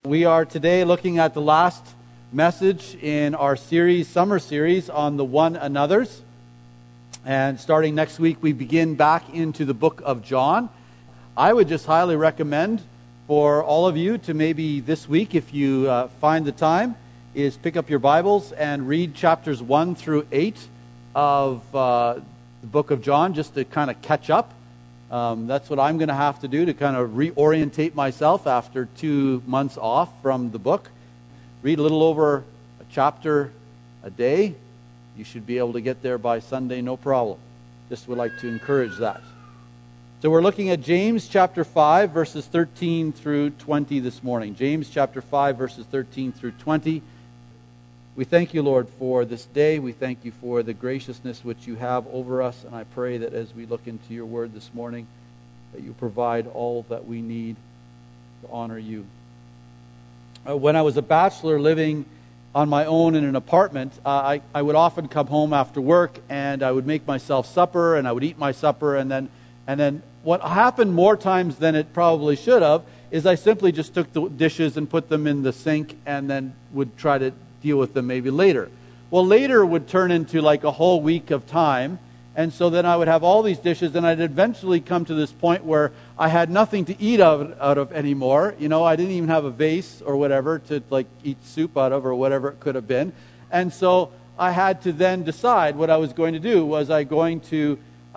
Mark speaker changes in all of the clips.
Speaker 1: We are today looking at the last message in our summer series on the one another's. And starting next week, we begin back into the book of John. I would just highly recommend for all of you to maybe this week, if you find the time, is pick up your Bibles and read chapters 1 through 8 of the book of John, just to kind of catch up. That's what I'm going to have to do to kind of reorientate myself after 2 months off from the book. Read a little over a chapter a day. You should be able to get there by Sunday, no problem. Just would like to encourage that. So we're looking at James chapter 5, verses 13 through 20 this morning. James chapter 5, verses 13 through 20. We thank you, Lord, for this day. We thank you for the graciousness which you have over us. And I pray that as we look into your word this morning, that you provide all that we need to honor you. When I was a bachelor living on my own in an apartment, I would often come home after work and I would make myself supper and I would eat my supper. And then what happened more times than it probably should have is I simply just took the dishes and put them in the sink and then would try to deal with them maybe later. Well, later would turn into like a whole week of time, and so then I would have all these dishes, and I'd eventually come to this point where I had nothing to eat out of anymore. You know, I didn't even have a vase or whatever to like eat soup out of or whatever it could have been. And so I had to then decide what I was going to do. Was I going to,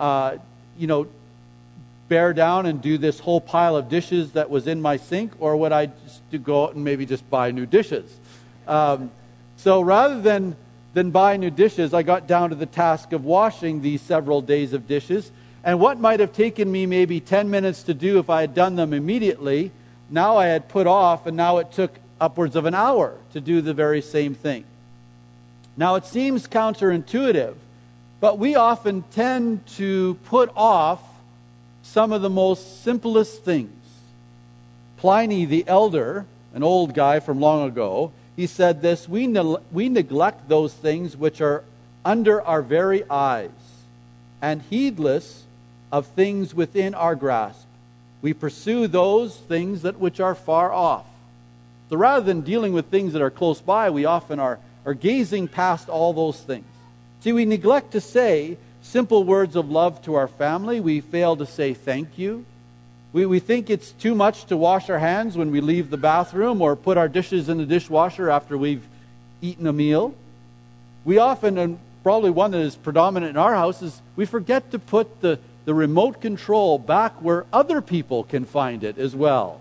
Speaker 1: bear down and do this whole pile of dishes that was in my sink, or would I just go out and maybe just buy new dishes? So rather than buy new dishes, I got down to the task of washing these several days of dishes. And what might have taken me maybe 10 minutes to do if I had done them immediately, now I had put off, and now it took upwards of an hour to do the very same thing. Now it seems counterintuitive, but we often tend to put off some of the most simplest things. Pliny the Elder, an old guy from long ago, he said this: we neglect those things which are under our very eyes, and heedless of things within our grasp. We pursue those things that which are far off. So rather than dealing with things that are close by, we often are gazing past all those things. See, we neglect to say simple words of love to our family. We fail to say thank you. We think it's too much to wash our hands when we leave the bathroom or put our dishes in the dishwasher after we've eaten a meal. We often, and probably one that is predominant in our house, is we forget to put the remote control back where other people can find it as well.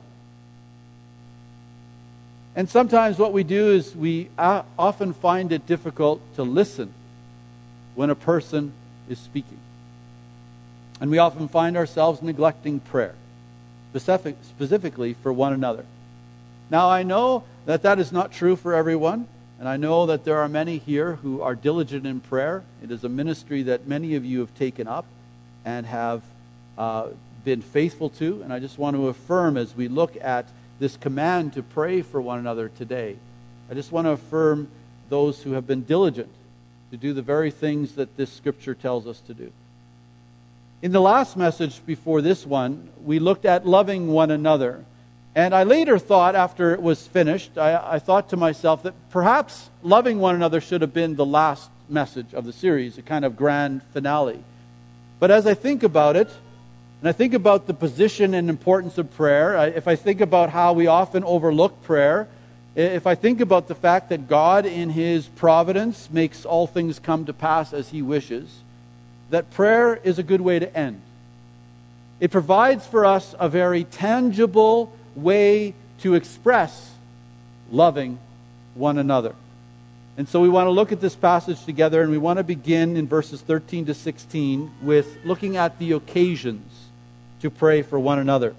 Speaker 1: And sometimes what we do is we often find it difficult to listen when a person is speaking. And we often find ourselves neglecting prayer, specifically for one another. Now, I know that is not true for everyone, and I know that there are many here who are diligent in prayer. It is a ministry that many of you have taken up and have been faithful to, and I just want to affirm as we look at this command to pray for one another today, I just want to affirm those who have been diligent to do the very things that this scripture tells us to do. In the last message before this one, we looked at loving one another. And I later thought, after it was finished, I thought to myself that perhaps loving one another should have been the last message of the series, a kind of grand finale. But as I think about it, and I think about the position and importance of prayer, if I think about how we often overlook prayer, if I think about the fact that God in His providence makes all things come to pass as He wishes, that prayer is a good way to end. It provides for us a very tangible way to express loving one another. And so we want to look at this passage together, and we want to begin in verses 13 to 16 with looking at the occasions to pray for one another.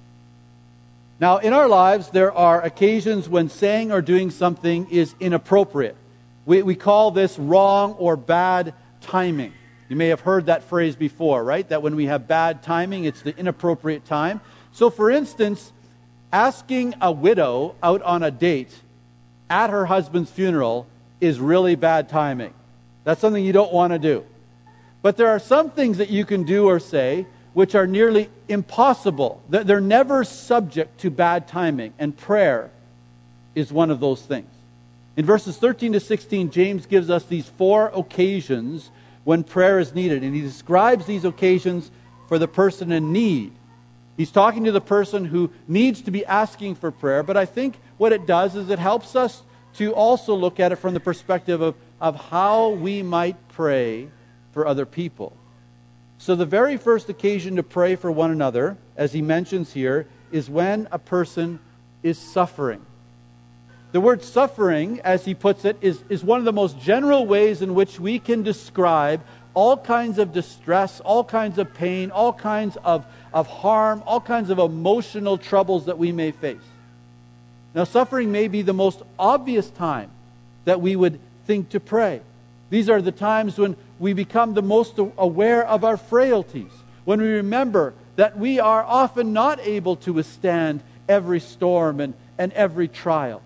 Speaker 1: Now, in our lives, there are occasions when saying or doing something is inappropriate. We call this wrong or bad timing. You may have heard that phrase before, right? That when we have bad timing, it's the inappropriate time. So, for instance, asking a widow out on a date at her husband's funeral is really bad timing. That's something you don't want to do. But there are some things that you can do or say which are nearly impossible. They're never subject to bad timing. And prayer is one of those things. In verses 13 to 16, James gives us these 4 occasions when prayer is needed. And he describes these occasions for the person in need. He's talking to the person who needs to be asking for prayer. But I think what it does is it helps us to also look at it from the perspective of how we might pray for other people. So the very first occasion to pray for one another, as he mentions here, is when a person is suffering. The word suffering, as he puts it, is one of the most general ways in which we can describe all kinds of distress, all kinds of pain, all kinds of harm, all kinds of emotional troubles that we may face. Now, suffering may be the most obvious time that we would think to pray. These are the times when we become the most aware of our frailties, when we remember that we are often not able to withstand every storm and every trial.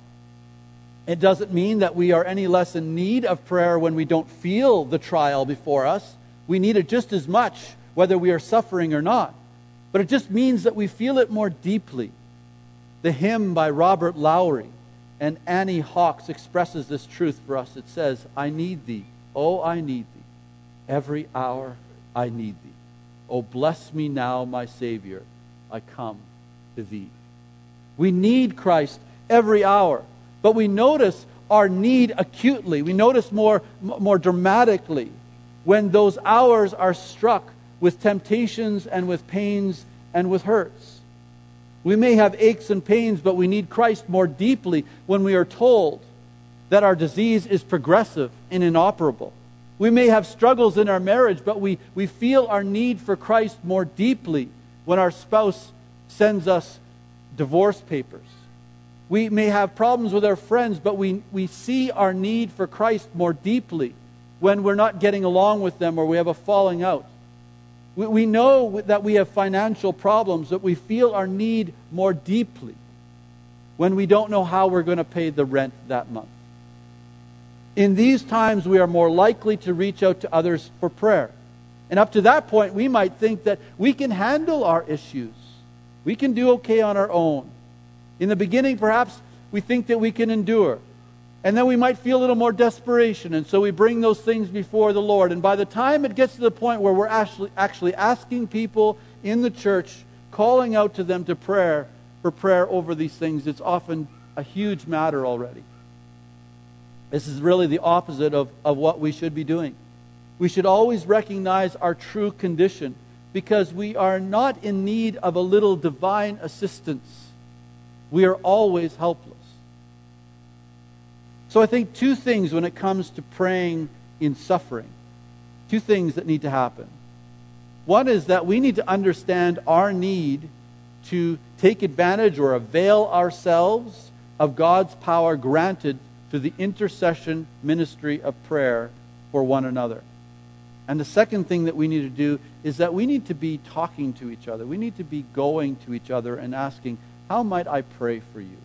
Speaker 1: It doesn't mean that we are any less in need of prayer when we don't feel the trial before us. We need it just as much, whether we are suffering or not. But it just means that we feel it more deeply. The hymn by Robert Lowry and Annie Hawks expresses this truth for us. It says, "I need thee, oh, I need thee. Every hour I need thee. Oh, bless me now, my Savior. I come to thee." We need Christ every hour. But we notice our need acutely. We notice more dramatically when those hours are struck with temptations and with pains and with hurts. We may have aches and pains, but we need Christ more deeply when we are told that our disease is progressive and inoperable. We may have struggles in our marriage, but we feel our need for Christ more deeply when our spouse sends us divorce papers. We may have problems with our friends, but we see our need for Christ more deeply when we're not getting along with them or we have a falling out. We know that we have financial problems, but we feel our need more deeply when we don't know how we're going to pay the rent that month. In these times, we are more likely to reach out to others for prayer. And up to that point, we might think that we can handle our issues. We can do okay on our own. In the beginning, perhaps we think that we can endure. And then we might feel a little more desperation. And so we bring those things before the Lord. And by the time it gets to the point where we're actually asking people in the church, calling out to them for prayer over these things, it's often a huge matter already. This is really the opposite of what we should be doing. We should always recognize our true condition because we are not in need of a little divine assistance. We are always helpless. So I think 2 things when it comes to praying in suffering. 2 things that need to happen. One is that we need to understand our need to take advantage or avail ourselves of God's power granted through the intercession ministry of prayer for one another. And the second thing that we need to do is that we need to be talking to each other. We need to be going to each other and asking, how might I pray for you?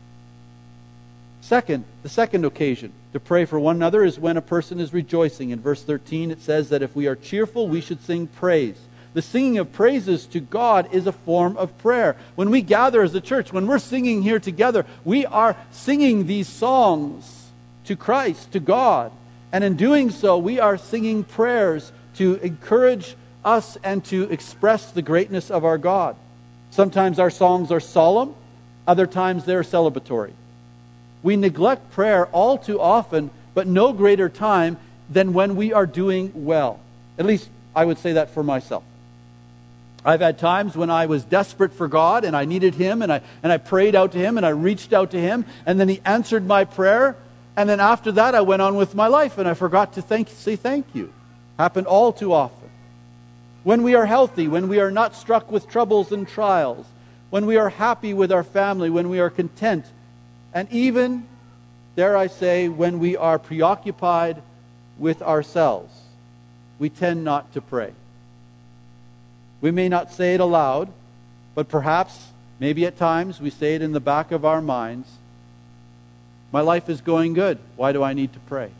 Speaker 1: The second occasion to pray for one another is when a person is rejoicing. In verse 13 it says that if we are cheerful, we should sing praise. The singing of praises to God is a form of prayer. When we gather as a church, when we're singing here together, we are singing these songs to Christ, to God. And in doing so, we are singing prayers to encourage us and to express the greatness of our God. Sometimes our songs are solemn, other times they're celebratory. We neglect prayer all too often, but no greater time than when we are doing well. At least I would say that for myself. I've had times when I was desperate for God and I needed Him and I prayed out to Him and I reached out to Him and then He answered my prayer, and then after that I went on with my life and I forgot to say thank you. Happened all too often. When we are healthy, when we are not struck with troubles and trials, when we are happy with our family, when we are content, and even, dare I say, when we are preoccupied with ourselves, we tend not to pray. We may not say it aloud, but perhaps, maybe at times, we say it in the back of our minds. My life is going good. Why do I need to pray?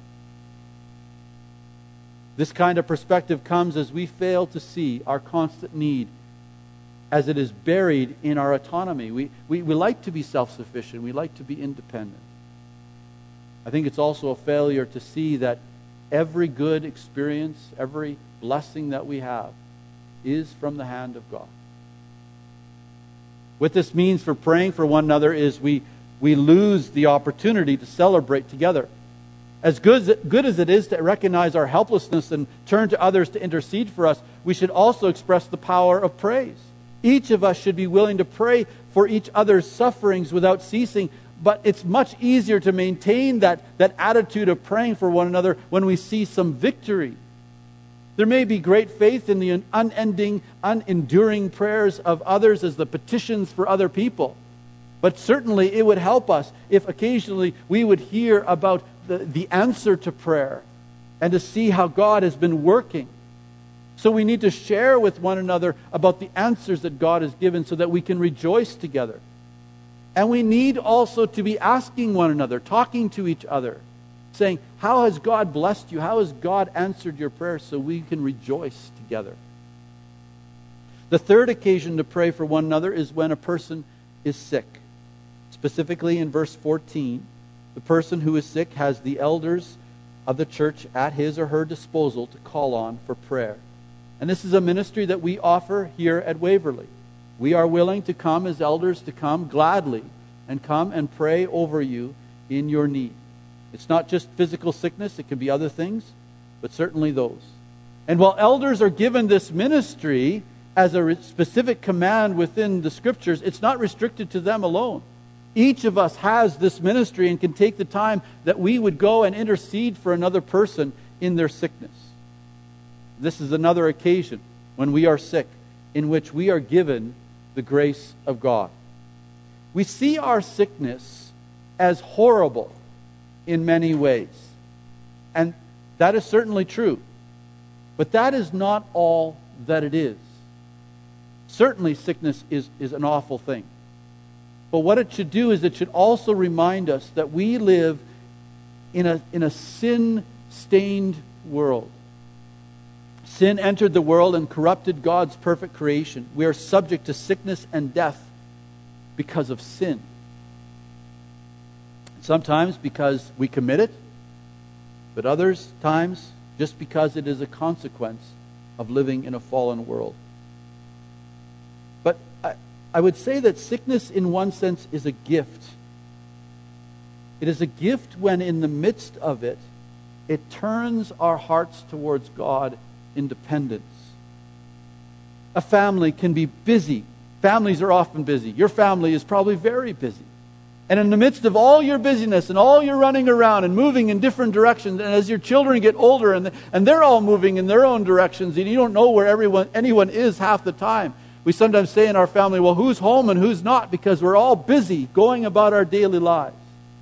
Speaker 1: This kind of perspective comes as we fail to see our constant need as it is buried in our autonomy. We like to be self-sufficient. We like to be independent. I think it's also a failure to see that every good experience, every blessing that we have is from the hand of God. What this means for praying for one another is we lose the opportunity to celebrate together. As good as it is to recognize our helplessness and turn to others to intercede for us, we should also express the power of praise. Each of us should be willing to pray for each other's sufferings without ceasing, but it's much easier to maintain that attitude of praying for one another when we see some victory. There may be great faith in the unending, unenduring prayers of others as the petitions for other people. But certainly it would help us if occasionally we would hear about the answer to prayer and to see how God has been working. So we need to share with one another about the answers that God has given so that we can rejoice together. And we need also to be asking one another, talking to each other, saying, how has God blessed you? How has God answered your prayers, so we can rejoice together? The third occasion to pray for one another is when a person is sick. Specifically in verse 14, the person who is sick has the elders of the church at his or her disposal to call on for prayer. And this is a ministry that we offer here at Waverley. We are willing to come as elders, to come gladly and come and pray over you in your need. It's not just physical sickness, it can be other things, but certainly those. And while elders are given this ministry as a specific command within the Scriptures, it's not restricted to them alone. Each of us has this ministry and can take the time that we would go and intercede for another person in their sickness. This is another occasion when we are sick in which we are given the grace of God. We see our sickness as horrible in many ways. And that is certainly true. But that is not all that it is. Certainly sickness is an awful thing. But what it should do is it should also remind us that we live in a sin-stained world. Sin entered the world and corrupted God's perfect creation. We are subject to sickness and death because of sin. Sometimes because we commit it, but others times just because it is a consequence of living in a fallen world. But I would say that sickness in one sense is a gift. It is a gift when in the midst of it, it turns our hearts towards God in dependence. A family can be busy. Families are often busy. Your family is probably very busy. And in the midst of all your busyness and all your running around and moving in different directions, and as your children get older and they're all moving in their own directions, and you don't know where anyone is half the time. We sometimes say in our family, well, who's home and who's not? Because we're all busy going about our daily lives.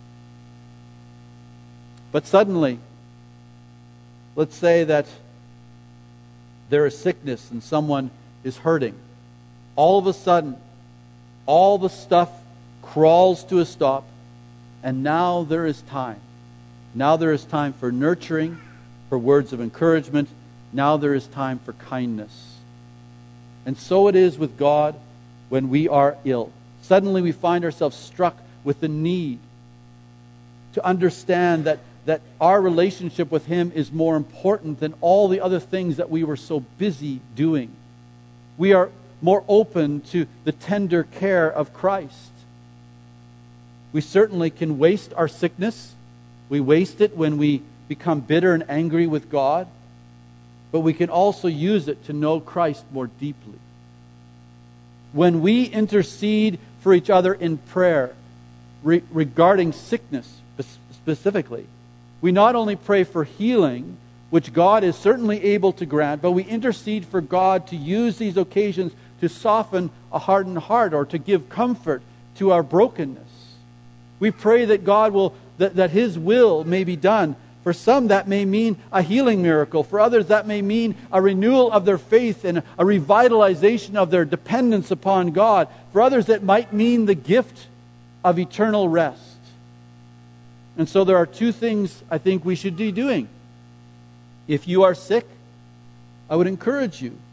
Speaker 1: But suddenly, let's say that there is sickness and someone is hurting. All of a sudden, all the stuff crawls to a stop, and now there is time. Now there is time for nurturing, for words of encouragement. Now there is time for kindness. And so it is with God when we are ill. Suddenly we find ourselves struck with the need to understand that our relationship with Him is more important than all the other things that we were so busy doing. We are more open to the tender care of Christ. We certainly can waste our sickness. We waste it when we become bitter and angry with God. But we can also use it to know Christ more deeply. When we intercede for each other in prayer regarding sickness specifically, we not only pray for healing, which God is certainly able to grant, but we intercede for God to use these occasions to soften a hardened heart or to give comfort to our brokenness. We pray that God will, that His will may be done. For some, that may mean a healing miracle. For others, that may mean a renewal of their faith and a revitalization of their dependence upon God. For others, that might mean the gift of eternal rest. And so there are two things I think we should be doing. If you are sick, I would encourage you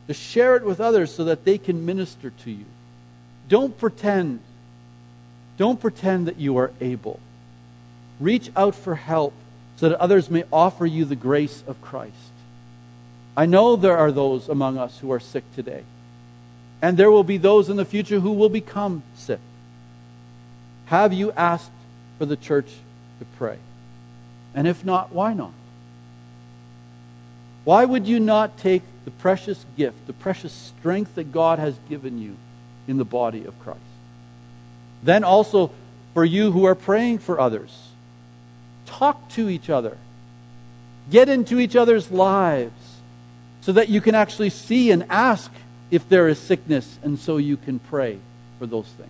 Speaker 1: to share it with others so that they can minister to you. Don't pretend. Don't pretend that you are able. Reach out for help so that others may offer you the grace of Christ. I know there are those among us who are sick today. And there will be those in the future who will become sick. Have you asked for the church to pray? And if not, why not? Why would you not take the precious gift, the precious strength that God has given you in the body of Christ? Then also, for you who are praying for others, talk to each other. Get into each other's lives so that you can actually see and ask if there is sickness, and so you can pray for those things.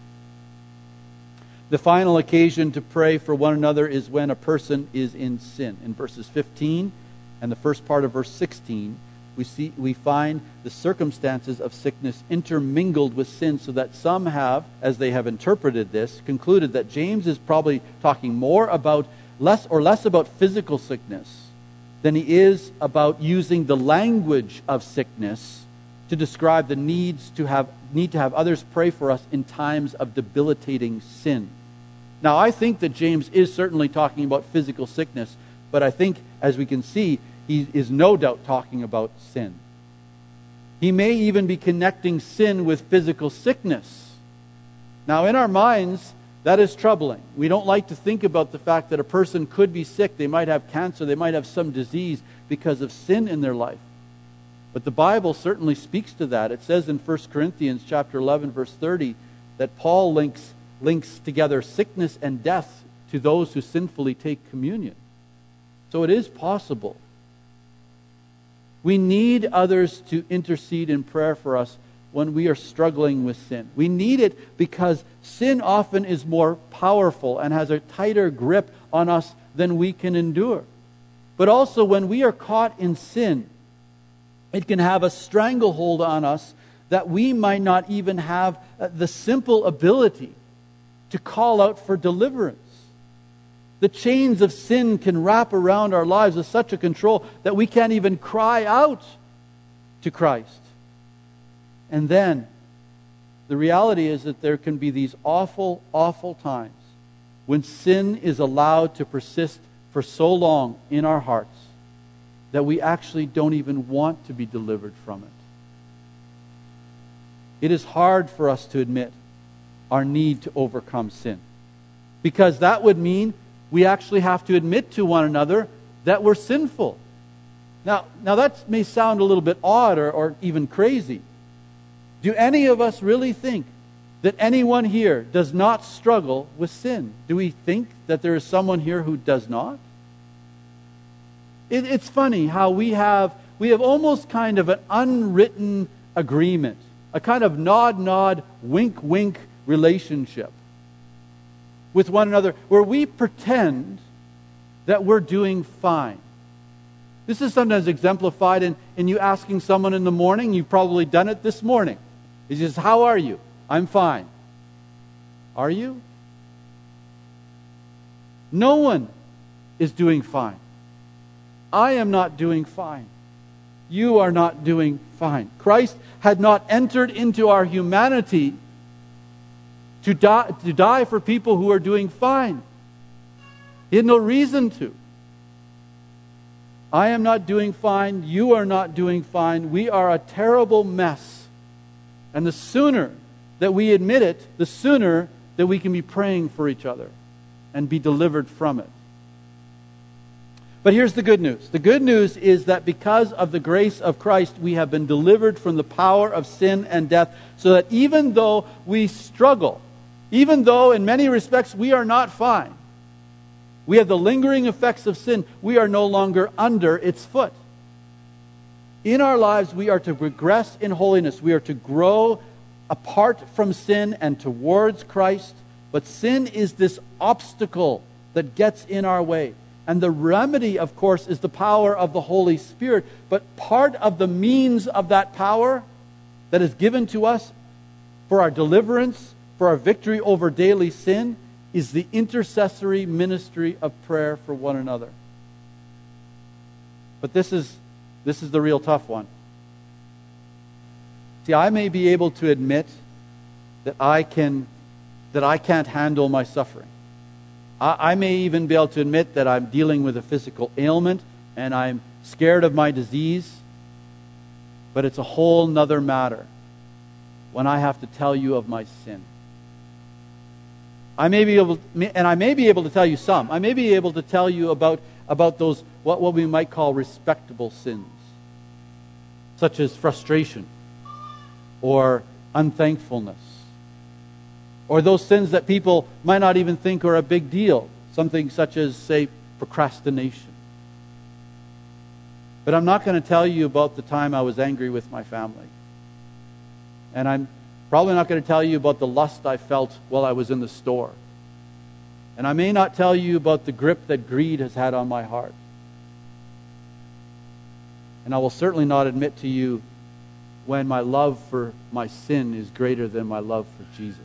Speaker 1: The final occasion to pray for one another is when a person is in sin. In verses 15 and the first part of verse 16, we find the circumstances of sickness intermingled with sin, so that some have, as they have interpreted this, concluded that James is probably talking more about less about physical sickness than he is about using the language of sickness to describe the need to have others pray for us in times of debilitating sin. Now, I think that James is certainly talking about physical sickness, but I think, as we can see, he is no doubt talking about sin. He may even be connecting sin with physical sickness. Now, in our minds, that is troubling. We don't like to think about the fact that a person could be sick. They might have cancer. They might have some disease because of sin in their life. But the Bible certainly speaks to that. It says in 1 Corinthians chapter 11, verse 30, that Paul links together sickness and death to those who sinfully take communion. So it is possible. We need others to intercede in prayer for us when we are struggling with sin. We need it because sin often is more powerful and has a tighter grip on us than we can endure. But also when we are caught in sin, it can have a stranglehold on us that we might not even have the simple ability to call out for deliverance. The chains of sin can wrap around our lives with such a control that we can't even cry out to Christ. And then, the reality is that there can be these awful, awful times when sin is allowed to persist for so long in our hearts that we actually don't even want to be delivered from it. It is hard for us to admit our need to overcome sin, because that would mean we actually have to admit to one another that we're sinful. Now that may sound a little bit odd or even crazy. Do any of us really think that anyone here does not struggle with sin? Do we think that there is someone here who does not? It's funny how we have almost kind of an unwritten agreement, a kind of nod, wink relationship with one another, where we pretend that we're doing fine. This is sometimes exemplified in you asking someone in the morning. You've probably done it this morning. He says, "How are you?" "I'm fine." Are you? No one is doing fine. I am not doing fine. You are not doing fine. Christ had not entered into our humanity to die for people who are doing fine. He had no reason to. I am not doing fine. You are not doing fine. We are a terrible mess. And the sooner that we admit it, the sooner that we can be praying for each other and be delivered from it. But here's the good news. The good news is that because of the grace of Christ, we have been delivered from the power of sin and death, so that even though we struggle, even though in many respects we are not fine, we have the lingering effects of sin, we are no longer under its foot. In our lives, we are to progress in holiness. We are to grow apart from sin and towards Christ. But sin is this obstacle that gets in our way. And the remedy, of course, is the power of the Holy Spirit. But part of the means of that power that is given to us for our deliverance, for our victory over daily sin, is the intercessory ministry of prayer for one another. But this is the real tough one. See, I may be able to admit that I can't handle my suffering. I may even be able to admit that I'm dealing with a physical ailment and I'm scared of my disease. But it's a whole nother matter when I have to tell you of my sin. I may be able to tell you some. I may be able to tell you about those what we might call respectable sins, such as frustration or unthankfulness, or those sins that people might not even think are a big deal, something such as, say, procrastination. But I'm not going to tell you about the time I was angry with my family. And I'm probably not going to tell you about the lust I felt while I was in the store. And I may not tell you about the grip that greed has had on my heart. And I will certainly not admit to you when my love for my sin is greater than my love for Jesus.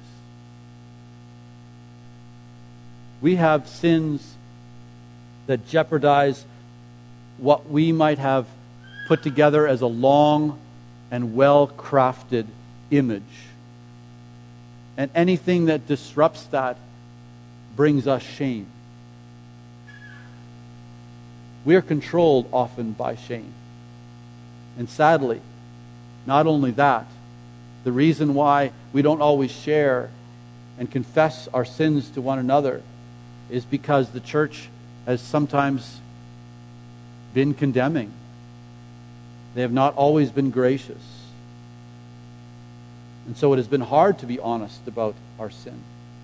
Speaker 1: We have sins that jeopardize what we might have put together as a long and well-crafted image. And anything that disrupts that brings us shame. We are controlled often by shame. And sadly, not only that, the reason why we don't always share and confess our sins to one another is because the church has sometimes been condemning. They have not always been gracious. And so it has been hard to be honest about our sin.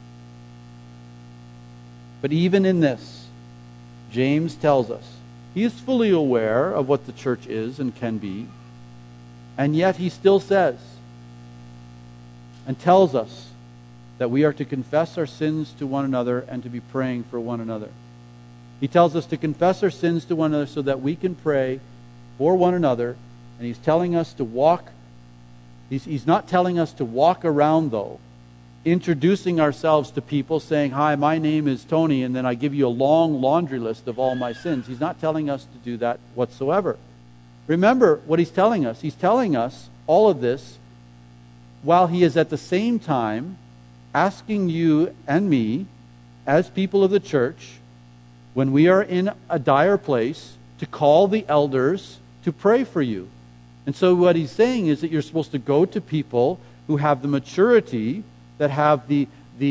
Speaker 1: But even in this, James tells us he is fully aware of what the church is and can be, and yet he still says and tells us that we are to confess our sins to one another and to be praying for one another. He tells us to confess our sins to one another so that we can pray for one another, and he's telling us to walk. He's not telling us to walk around, though, introducing ourselves to people, saying, "Hi, my name is Tony," and then I give you a long laundry list of all my sins. He's not telling us to do that whatsoever. Remember what he's telling us. He's telling us all of this while he is at the same time asking you and me, as people of the church, when we are in a dire place, to call the elders to pray for you. And so what he's saying is that you're supposed to go to people who have the maturity, that have the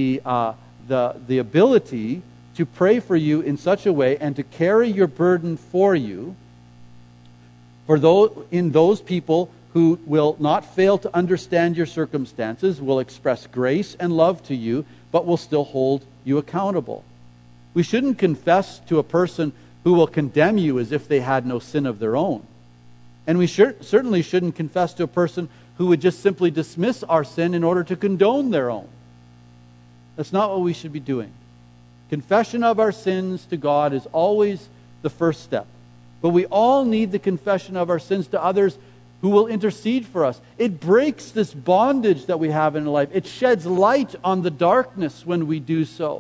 Speaker 1: ability to pray for you in such a way and to carry your burden for you. For those people who will not fail to understand your circumstances, will express grace and love to you, but will still hold you accountable. We shouldn't confess to a person who will condemn you as if they had no sin of their own. And we certainly shouldn't confess to a person who would just simply dismiss our sin in order to condone their own. That's not what we should be doing. Confession of our sins to God is always the first step. But we all need the confession of our sins to others who will intercede for us. It breaks this bondage that we have in life. It sheds light on the darkness when we do so.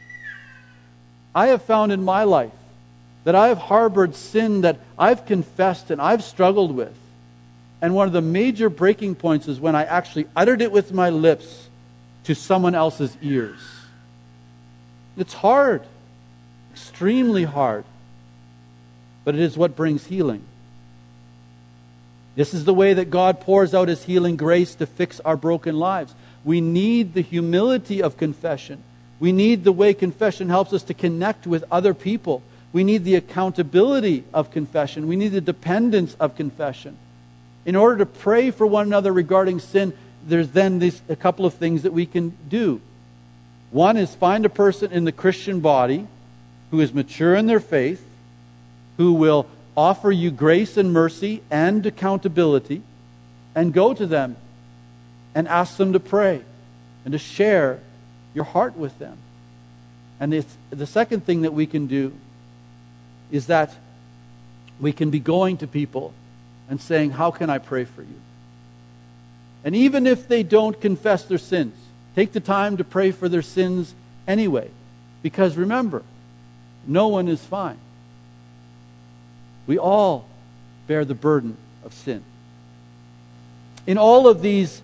Speaker 1: I have found in my life that I have harbored sin that I've confessed and I've struggled with. And one of the major breaking points is when I actually uttered it with my lips to someone else's ears. It's hard, extremely hard, but it is what brings healing. This is the way that God pours out His healing grace to fix our broken lives. We need the humility of confession. We need the way confession helps us to connect with other people. We need the accountability of confession. We need the dependence of confession. In order to pray for one another regarding sin, there's then a couple of things that we can do. One is find a person in the Christian body who is mature in their faith, who will offer you grace and mercy and accountability, and go to them and ask them to pray and to share your heart with them. And the second thing that we can do is that we can be going to people and saying, "How can I pray for you?" And even if they don't confess their sins, take the time to pray for their sins anyway. Because remember, no one is fine. We all bear the burden of sin. In all of these,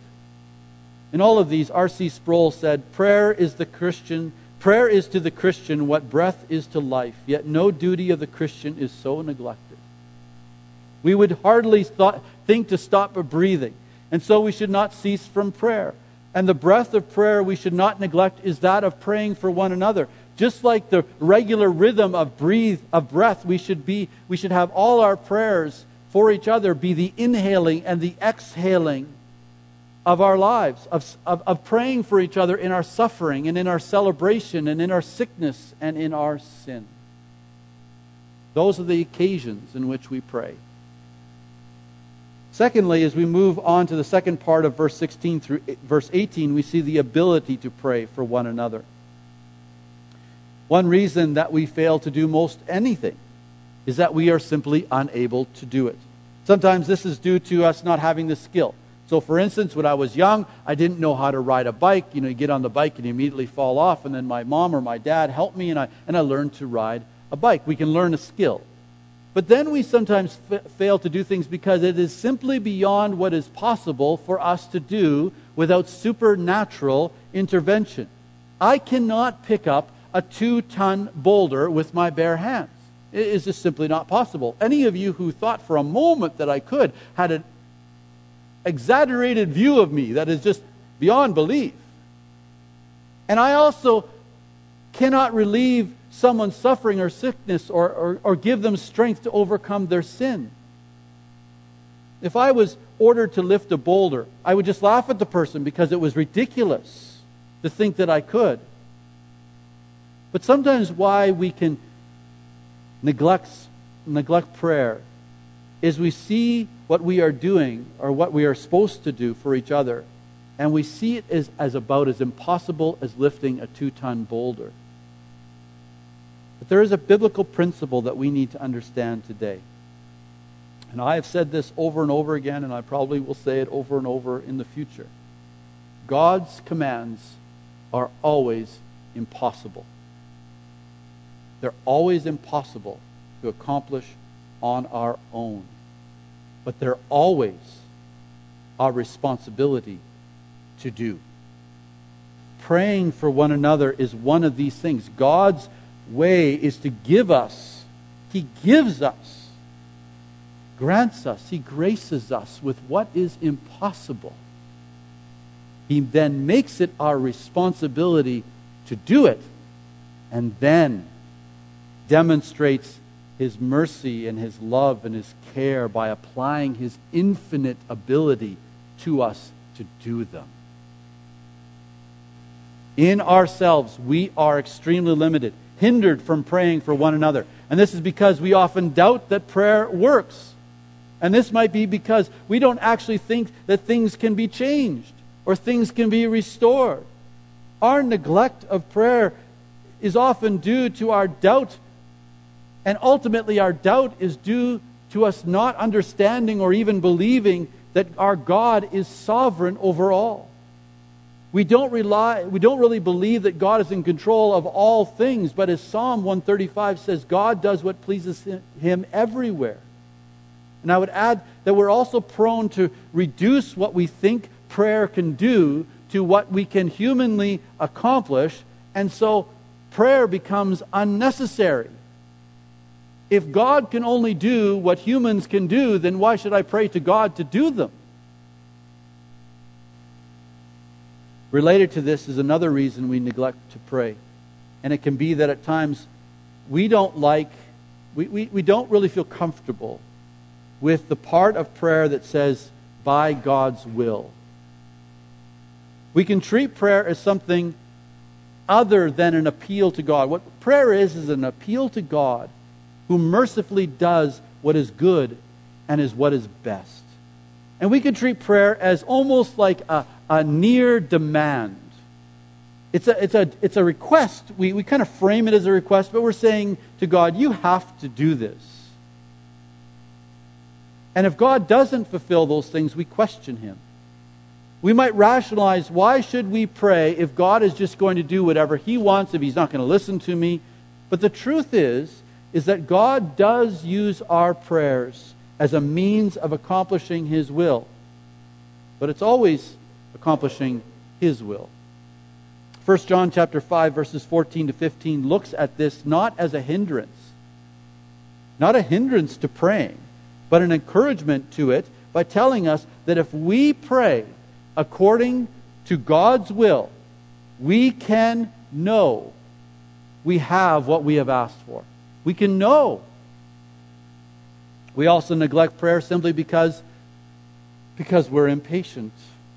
Speaker 1: R.C. Sproul said, prayer is to the Christian what breath is to life, yet no duty of the Christian is so neglected. We would hardly think to stop breathing, and so we should not cease from prayer. And the breath of prayer we should not neglect is that of praying for one another. Just like the regular rhythm of breath, we should have all our prayers for each other be the inhaling and the exhaling of our lives, of praying for each other in our suffering and in our celebration and in our sickness and in our sin. Those are the occasions in which we pray. Secondly, as we move on to the second part of verse 16 through verse 18, we see the ability to pray for one another. One reason that we fail to do most anything is that we are simply unable to do it. Sometimes this is due to us not having the skill. So for instance, when I was young, I didn't know how to ride a bike. You get on the bike and you immediately fall off, and then my mom or my dad helped me and I learned to ride a bike. We can learn a skill. But then we sometimes fail to do things because it is simply beyond what is possible for us to do without supernatural intervention. I cannot pick up a 2-ton boulder with my bare hands. It is just simply not possible. Any of you who thought for a moment that I could had an exaggerated view of me that is just beyond belief. And I also cannot relieve someone's suffering or sickness or give them strength to overcome their sin. If I was ordered to lift a boulder, I would just laugh at the person because it was ridiculous to think that I could. But sometimes why we can neglect prayer is we see what we are doing or what we are supposed to do for each other, and we see it as about as impossible as lifting a 2-ton boulder. But there is a biblical principle that we need to understand today. And I have said this over and over again, and I probably will say it over and over in the future. God's commands are always impossible. They're always impossible to accomplish on our own. But they're always our responsibility to do. Praying for one another is one of these things. God's way is to give us. He gives us, grants us, He graces us with what is impossible. He then makes it our responsibility to do it, and then demonstrates His mercy and His love and His care by applying His infinite ability to us to do them. In ourselves, we are extremely limited, hindered from praying for one another. And this is because we often doubt that prayer works. And this might be because we don't actually think that things can be changed or things can be restored. Our neglect of prayer is often due to our doubt. And ultimately, our doubt is due to us not understanding or even believing that our God is sovereign over all. We don't really believe that God is in control of all things, but as Psalm 135 says, God does what pleases Him everywhere. And I would add that we're also prone to reduce what we think prayer can do to what we can humanly accomplish, and so prayer becomes unnecessary. If God can only do what humans can do, then why should I pray to God to do them? Related to this is another reason we neglect to pray. And it can be that at times we don't really feel comfortable with the part of prayer that says, by God's will. We can treat prayer as something other than an appeal to God. What prayer is an appeal to God, who mercifully does what is good and is what is best. And we can treat prayer as almost like a near demand. It's a request. We kind of frame it as a request, but we're saying to God, you have to do this. And if God doesn't fulfill those things, we question Him. We might rationalize, why should we pray if God is just going to do whatever He wants, if He's not going to listen to me? But the truth is that God does use our prayers as a means of accomplishing His will. but it's always accomplishing His will. 1 John chapter 5, verses 14 to 15 looks at this not as a hindrance. Not a hindrance to praying, but an encouragement to it by telling us that if we pray according to God's will, we can know we have what we have asked for. We can know. We also neglect prayer simply because we're impatient.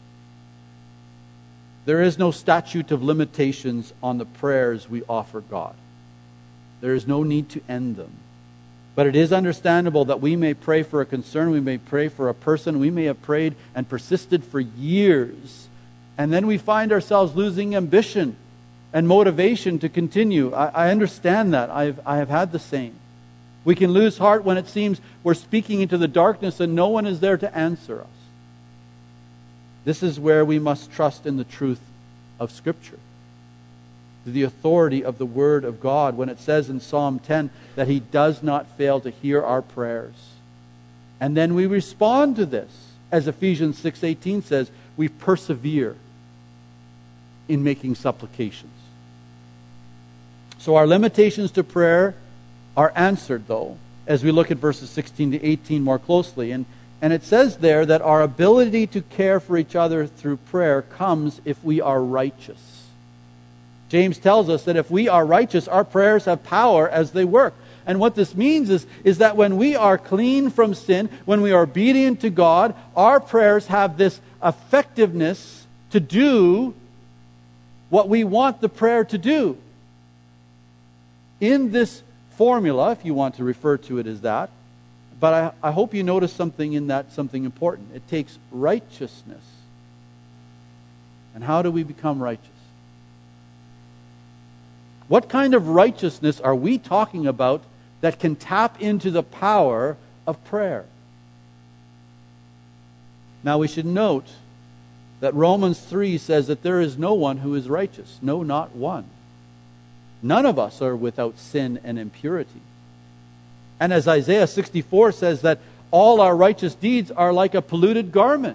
Speaker 1: There is no statute of limitations on the prayers we offer God. There is no need to end them. But it is understandable that we may pray for a concern, we may pray for a person, we may have prayed and persisted for years, and then we find ourselves losing ambition and motivation to continue. I understand that. I have had the same. We can lose heart when it seems we're speaking into the darkness and no one is there to answer us. This is where we must trust in the truth of Scripture, the authority of the Word of God, when it says in Psalm 10 that He does not fail to hear our prayers. And then we respond to this. As Ephesians 6:18 says, we persevere in making supplications. So our limitations to prayer are answered, though, as we look at verses 16 to 18 more closely. And it says there that our ability to care for each other through prayer comes if we are righteous. James tells us that if we are righteous, our prayers have power as they work. And what this means is that when we are clean from sin, when we are obedient to God, our prayers have this effectiveness to do what we want the prayer to do. In this formula, if you want to refer to it as that, but I hope you notice something in that, something important. It takes righteousness. And how do we become righteous? What kind of righteousness are we talking about that can tap into the power of prayer? Now we should note that Romans 3 says that there is no one who is righteous. No, not one. None of us are without sin and impurity. And as Isaiah 64 says that all our righteous deeds are like a polluted garment.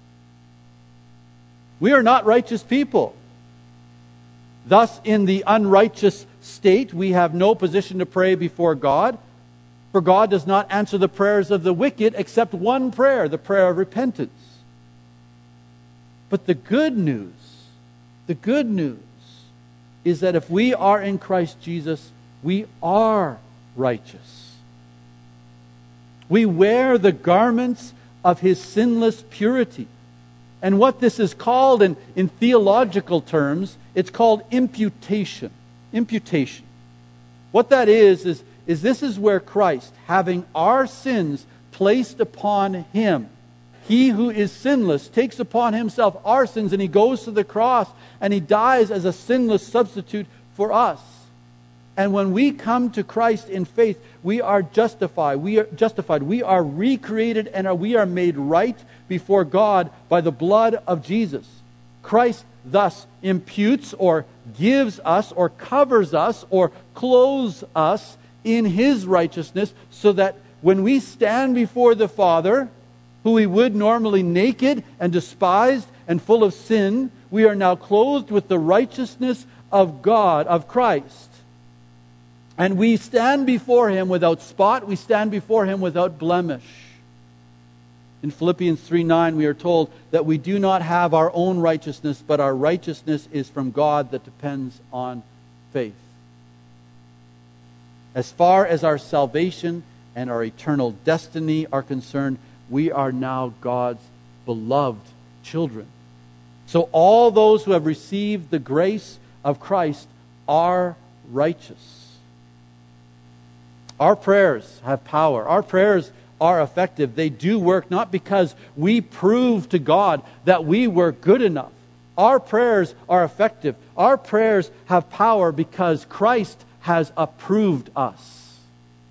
Speaker 1: We are not righteous people. Thus, in the unrighteous state, we have no position to pray before God. For God does not answer the prayers of the wicked except one prayer, the prayer of repentance. But the good news is that if we are in Christ Jesus, we are righteous. We wear the garments of His sinless purity. And what this is called in theological terms, it's called imputation. Imputation. What that is this is where Christ, having our sins placed upon Him, He who is sinless takes upon Himself our sins and He goes to the cross and He dies as a sinless substitute for us. And when we come to Christ in faith, we are justified. We are recreated and we are made right before God by the blood of Jesus. Christ thus imputes or gives us or covers us or clothes us in His righteousness, so that when we stand before the Father, who we would normally naked and despised and full of sin, we are now clothed with the righteousness of God, of Christ. And we stand before Him without spot. We stand before Him without blemish. In Philippians 3:9 we are told that we do not have our own righteousness, but our righteousness is from God that depends on faith. As far as our salvation and our eternal destiny are concerned, we are now God's beloved children. So all those who have received the grace of Christ are righteous. Our prayers have power. Our prayers are effective. They do work not because we prove to God that we were good enough. Our prayers are effective. Our prayers have power because Christ has approved us.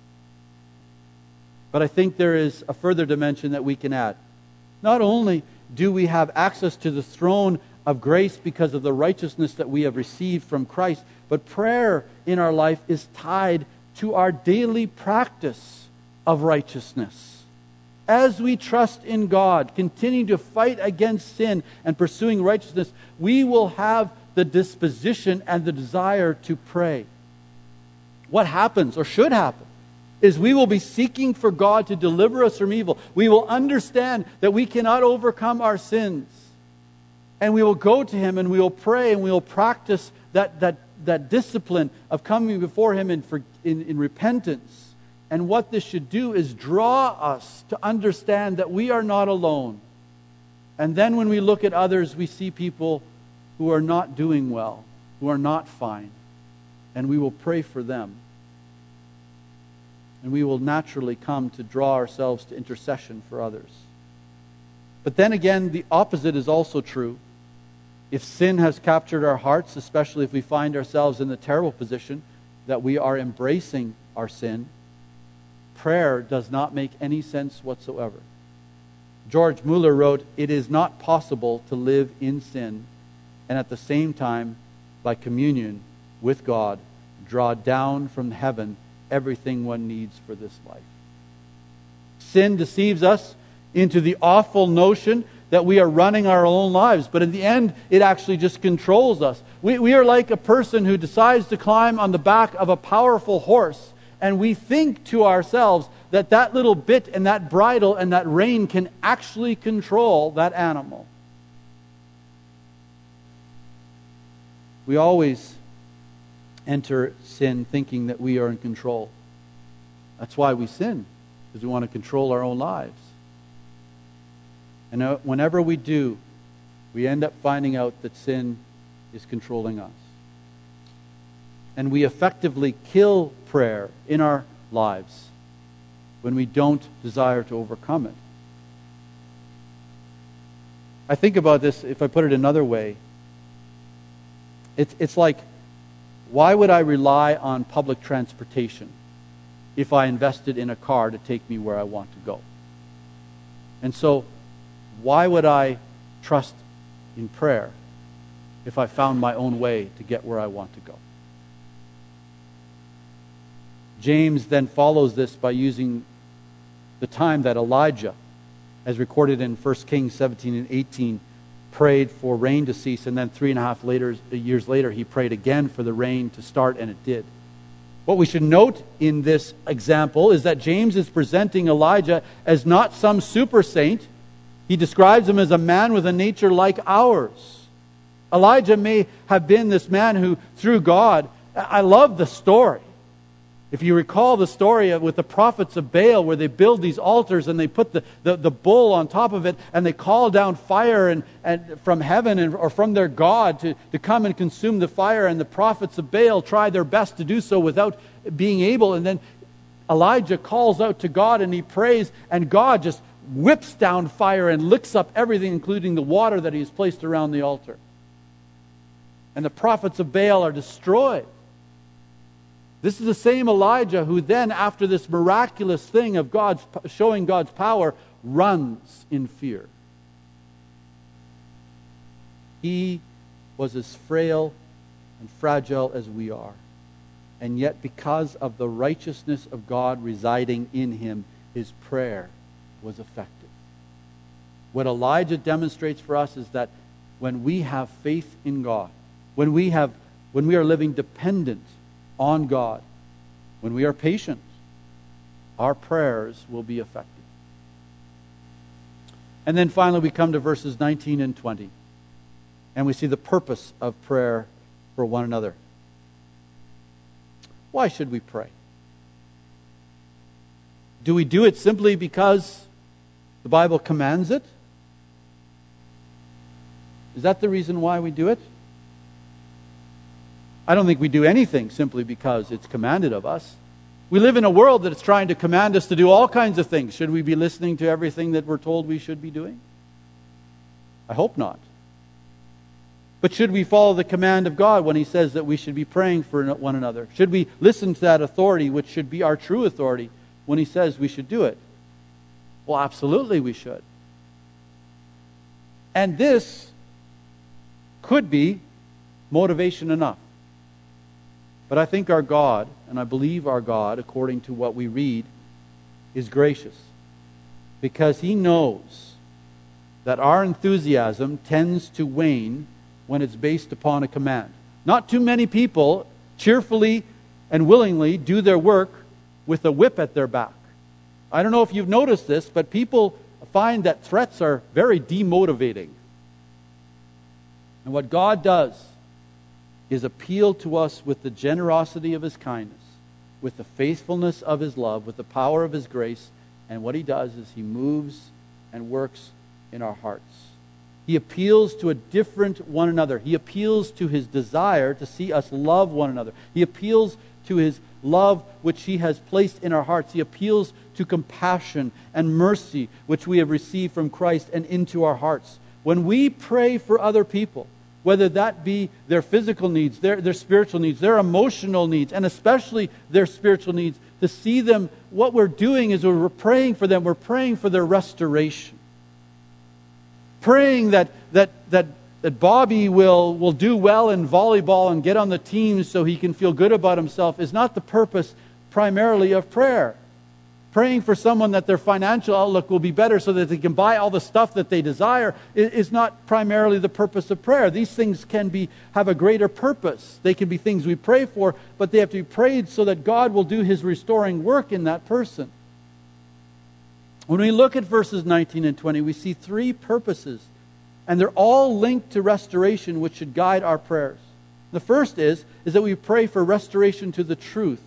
Speaker 1: But I think there is a further dimension that we can add. Not only do we have access to the throne of grace because of the righteousness that we have received from Christ, but prayer in our life is tied to our daily practice of righteousness. as we trust in God, continuing to fight against sin and pursuing righteousness, we will have the disposition and the desire to pray. What happens, or should happen, is we will be seeking for God to deliver us from evil. We will understand that we cannot overcome our sins. And we will go to Him and we will pray and we will practice that discipline of coming before Him in repentance. And what this should do is draw us to understand that we are not alone. And then when we look at others, we see people who are not doing well, who are not fine. And we will pray for them. And we will naturally come to draw ourselves to intercession for others. But then again, the opposite is also true. If sin has captured our hearts, especially if we find ourselves in the terrible position that we are embracing our sin, prayer does not make any sense whatsoever. George Mueller wrote, "It is not possible to live in sin and at the same time, by communion with God, draw down from heaven everything one needs for this life." Sin deceives us into the awful notion that we are running our own lives, but in the end, it actually just controls us. We are like a person who decides to climb on the back of a powerful horse, and we think to ourselves that that little bit and that bridle and that rein can actually control that animal. We always enter sin thinking that we are in control. That's why we sin, because we want to control our own lives. And whenever we do, we end up finding out that sin is controlling us. And we effectively kill prayer in our lives when we don't desire to overcome it. I think about this, if I put it another way. It's like, why would I rely on public transportation if I invested in a car to take me where I want to go? And so, why would I trust in prayer if I found my own way to get where I want to go? James then follows this by using the time that Elijah, as recorded in 1 Kings 17 and 18, prayed for rain to cease, and then 3.5 years later he prayed again for the rain to start, and it did. What we should note in this example is that James is presenting Elijah as not some super saint. He describes him as a man with a nature like ours. Elijah may have been this man who, through God, I love the story. If you recall the story with the prophets of Baal, where they build these altars and they put the bull on top of it, and they call down fire and from heaven or from their God to come and consume the fire, and the prophets of Baal try their best to do so without being able. And then Elijah calls out to God and he prays, and God just whips down fire and licks up everything, including the water that he has placed around the altar. And the prophets of Baal are destroyed. This is the same Elijah who then, after this miraculous thing of showing God's power, runs in fear. He was as frail and fragile as we are. And yet, because of the righteousness of God residing in him, his prayer was effective. What Elijah demonstrates for us is that when we have faith in God, when we are living dependent on God, when we are patient, our prayers will be effective. And then finally we come to verses 19 and 20, and we see the purpose of prayer for one another. Why should we pray? Do we do it simply because the Bible commands it? Is that the reason why we do it? I don't think we do anything simply because it's commanded of us. We live in a world that is trying to command us to do all kinds of things. Should we be listening to everything that we're told we should be doing? I hope not. But should we follow the command of God when he says that we should be praying for one another? Should we listen to that authority, which should be our true authority, when he says we should do it? Well, absolutely we should. And this could be motivation enough. But I think our God, and I believe our God, according to what we read, is gracious. because He knows that our enthusiasm tends to wane when it's based upon a command. Not too many people cheerfully and willingly do their work with a whip at their back. I don't know if you've noticed this, but people find that threats are very demotivating. And what God does is appeal to us with the generosity of His kindness, with the faithfulness of His love, with the power of His grace. And what He does is He moves and works in our hearts. He appeals to a different one another. He appeals to His desire to see us love one another. He appeals to His love which He has placed in our hearts. He appeals to compassion and mercy which we have received from Christ and into our hearts. When we pray for other people, whether that be their physical needs, their spiritual needs, their emotional needs, and especially their spiritual needs, to see them, what we're doing is we're praying for them. We're praying for their restoration. Praying that Bobby will do well in volleyball and get on the team so he can feel good about himself is not the purpose primarily of prayer. Praying for someone that their financial outlook will be better so that they can buy all the stuff that they desire is not primarily the purpose of prayer. These things can have a greater purpose. They can be things we pray for, but they have to be prayed so that God will do His restoring work in that person. When we look at verses 19 and 20, we see three purposes, and they're all linked to restoration, which should guide our prayers. The first is that we pray for restoration to the truth.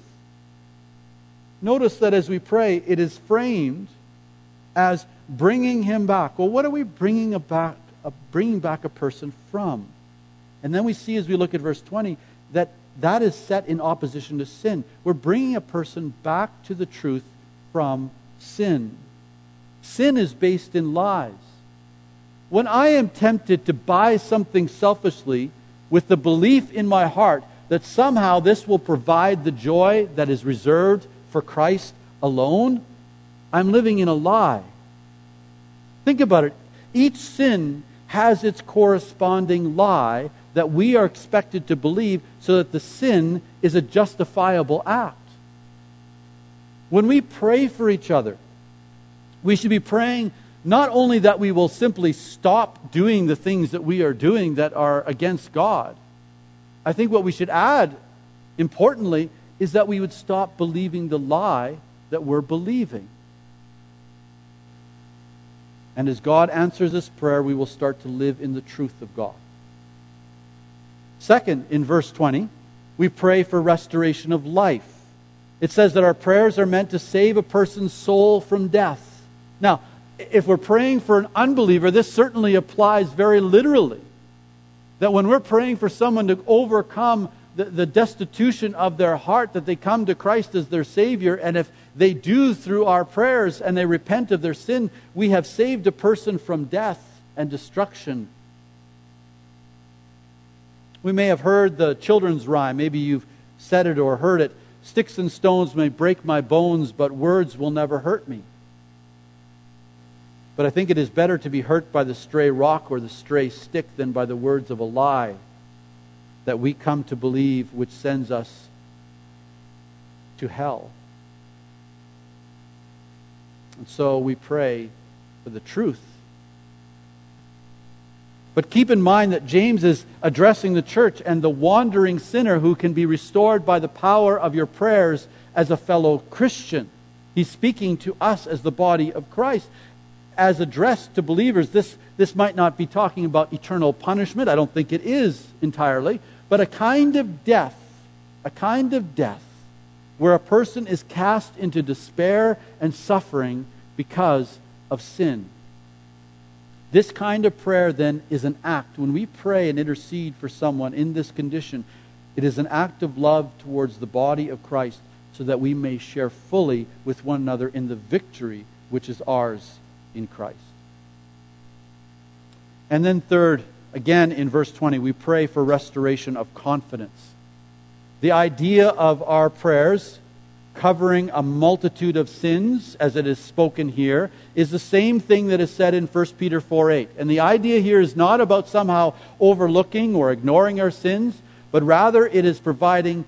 Speaker 1: Notice that as we pray, it is framed as bringing him back. Well, what are we bringing back a person from? And then we see as we look at verse 20 that is set in opposition to sin. We're bringing a person back to the truth from sin. Sin is based in lies. When I am tempted to buy something selfishly with the belief in my heart that somehow this will provide the joy that is reserved for Christ alone, I'm living in a lie. Think about it. Each sin has its corresponding lie that we are expected to believe so that the sin is a justifiable act. When we pray for each other, we should be praying not only that we will simply stop doing the things that we are doing that are against God. I think what we should add, importantly, is that we would stop believing the lie that we're believing. And as God answers this prayer, we will start to live in the truth of God. Second, in verse 20, we pray for restoration of life. It says that our prayers are meant to save a person's soul from death. Now, if we're praying for an unbeliever, this certainly applies very literally. That when we're praying for someone to overcome the destitution of their heart, that they come to Christ as their Savior, and if they do through our prayers and they repent of their sin, we have saved a person from death and destruction. We may have heard the children's rhyme. Maybe you've said it or heard it. Sticks and stones may break my bones, but words will never hurt me. But I think it is better to be hurt by the stray rock or the stray stick than by the words of a lie that we come to believe, which sends us to hell. And so we pray for the truth. But keep in mind that James is addressing the church and the wandering sinner who can be restored by the power of your prayers as a fellow Christian. He's speaking to us as the body of Christ. As addressed to believers, this might not be talking about eternal punishment. I don't think it is entirely. But a kind of death where a person is cast into despair and suffering because of sin. This kind of prayer then is an act. When we pray and intercede for someone in this condition, it is an act of love towards the body of Christ so that we may share fully with one another in the victory which is ours in Christ. And then third, again in verse 20, we pray for restoration of confidence. The idea of our prayers covering a multitude of sins, as it is spoken here, is the same thing that is said in 1 Peter 4:8. And the idea here is not about somehow overlooking or ignoring our sins, but rather it is providing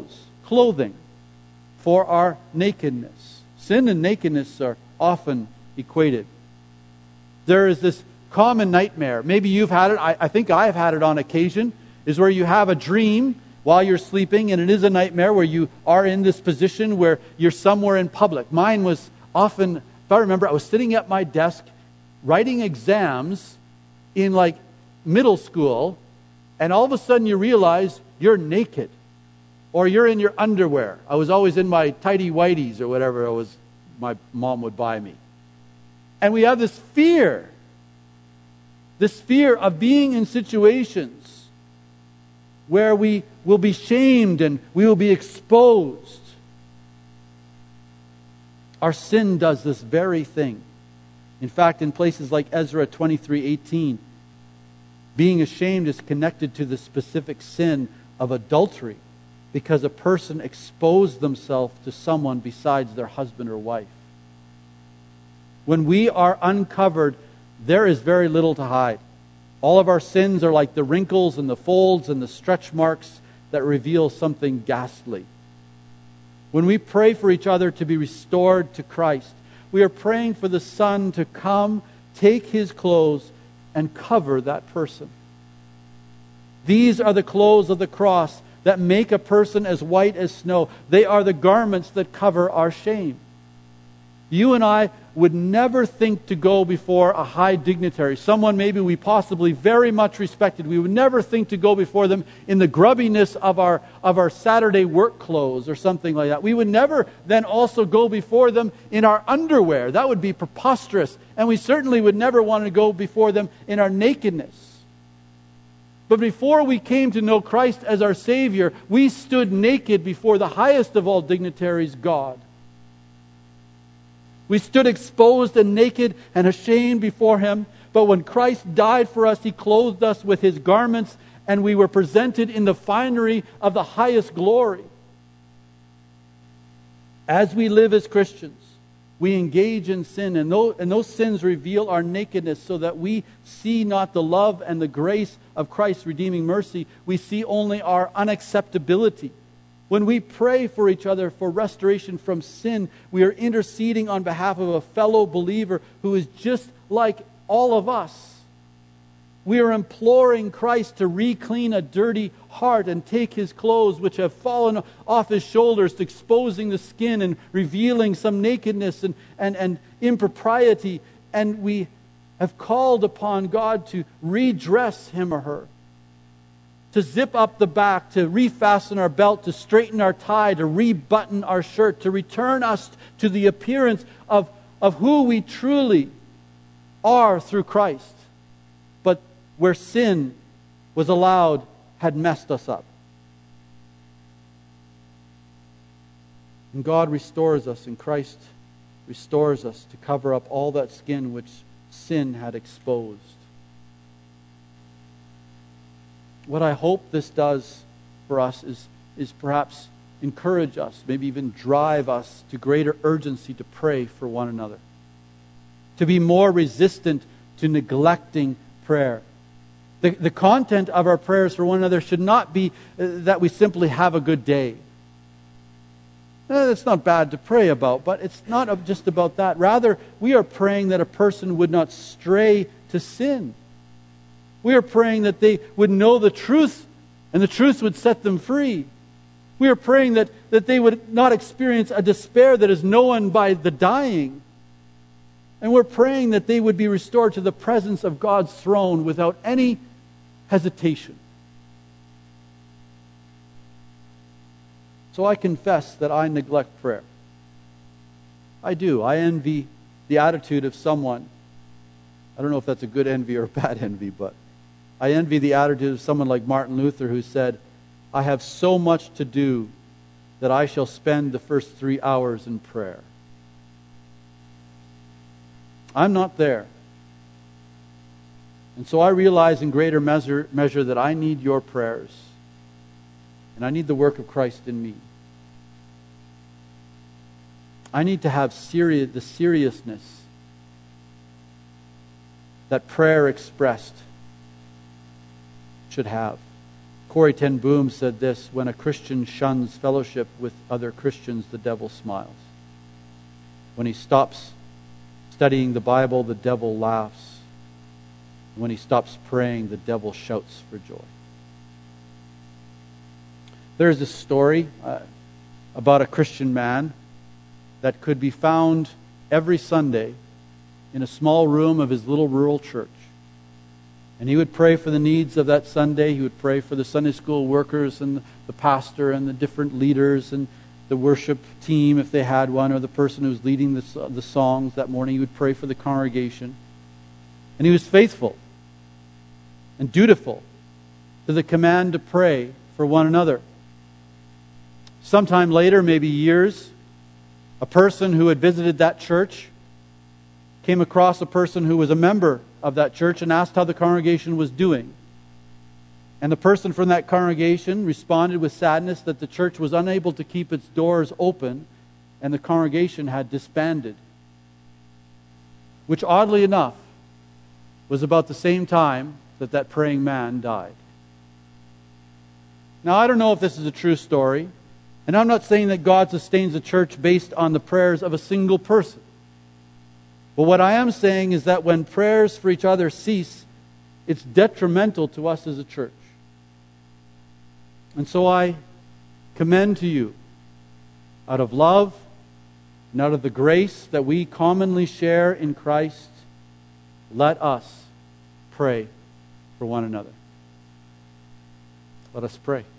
Speaker 1: clothing for our nakedness. Sin and nakedness are often equated. There is this common nightmare. Maybe you've had it. I think I've had it on occasion, is where you have a dream while you're sleeping, and it is a nightmare where you are in this position where you're somewhere in public. Mine was often, if I remember, I was sitting at my desk writing exams in like middle school, and all of a sudden you realize you're naked or you're in your underwear. I was always in my tighty whities or whatever my mom would buy me. And we have this fear of being in situations where we will be shamed and we will be exposed. Our sin does this very thing. In fact, in places like Ezra 23:18, being ashamed is connected to the specific sin of adultery because a person exposed themselves to someone besides their husband or wife. When we are uncovered, there is very little to hide. All of our sins are like the wrinkles and the folds and the stretch marks that reveal something ghastly. When we pray for each other to be restored to Christ, we are praying for the Son to come, take His clothes, and cover that person. These are the clothes of the cross that make a person as white as snow. They are the garments that cover our shame. You and I would never think to go before a high dignitary, someone maybe we possibly very much respected. We would never think to go before them in the grubbiness of our Saturday work clothes or something like that. We would never then also go before them in our underwear. That would be preposterous. And we certainly would never want to go before them in our nakedness. But before we came to know Christ as our Savior, we stood naked before the highest of all dignitaries, God. We stood exposed and naked and ashamed before Him. But when Christ died for us, He clothed us with His garments, and we were presented in the finery of the highest glory. As we live as Christians, we engage in sin, and those sins reveal our nakedness so that we see not the love and the grace of Christ's redeeming mercy. We see only our unacceptability. When we pray for each other for restoration from sin, we are interceding on behalf of a fellow believer who is just like all of us. We are imploring Christ to re-clean a dirty heart and take His clothes which have fallen off His shoulders, exposing the skin and revealing some nakedness and impropriety. And we have called upon God to redress him or her, to zip up the back, to refasten our belt, to straighten our tie, to rebutton our shirt, to return us to the appearance of who we truly are through Christ. But where sin was allowed had messed us up. And God restores us, and Christ restores us to cover up all that skin which sin had exposed. What I hope this does for us is perhaps encourage us, maybe even drive us to greater urgency to pray for one another, to be more resistant to neglecting prayer. The content of our prayers for one another should not be that we simply have a good day. That's not bad to pray about, but it's not just about that. Rather, we are praying that a person would not stray to sin. We are praying that they would know the truth, and the truth would set them free. We are praying that they would not experience a despair that is known by the dying. And we're praying that they would be restored to the presence of God's throne without any hesitation. So I confess that I neglect prayer. I do. I envy the attitude of someone. I don't know if that's a good envy or a bad envy, but I envy the attitude of someone like Martin Luther, who said, "I have so much to do that I shall spend the first 3 hours in prayer." I'm not there. And so I realize in greater measure that I need your prayers. And I need the work of Christ in me. I need to have the seriousness that prayer expressed should have. Corrie ten Boom said this: "When a Christian shuns fellowship with other Christians, the devil smiles. When he stops studying the Bible, the devil laughs. When he stops praying, the devil shouts for joy. There's a story about a Christian man that could be found every Sunday in a small room of his little rural church. And he would pray for the needs of that Sunday. He would pray for the Sunday school workers and the pastor and the different leaders and the worship team, if they had one, or the person who was leading the songs that morning. He would pray for the congregation. And he was faithful and dutiful to the command to pray for one another. Sometime later, maybe years, a person who had visited that church came across a person who was a member of that church and asked how the congregation was doing. And the person from that congregation responded with sadness that the church was unable to keep its doors open and the congregation had disbanded. Which, oddly enough, was about the same time that that praying man died. Now, I don't know if this is a true story, and I'm not saying that God sustains the church based on the prayers of a single person. But what I am saying is that when prayers for each other cease, it's detrimental to us as a church. And so I commend to you, out of love and out of the grace that we commonly share in Christ, let us pray for one another. Let us pray.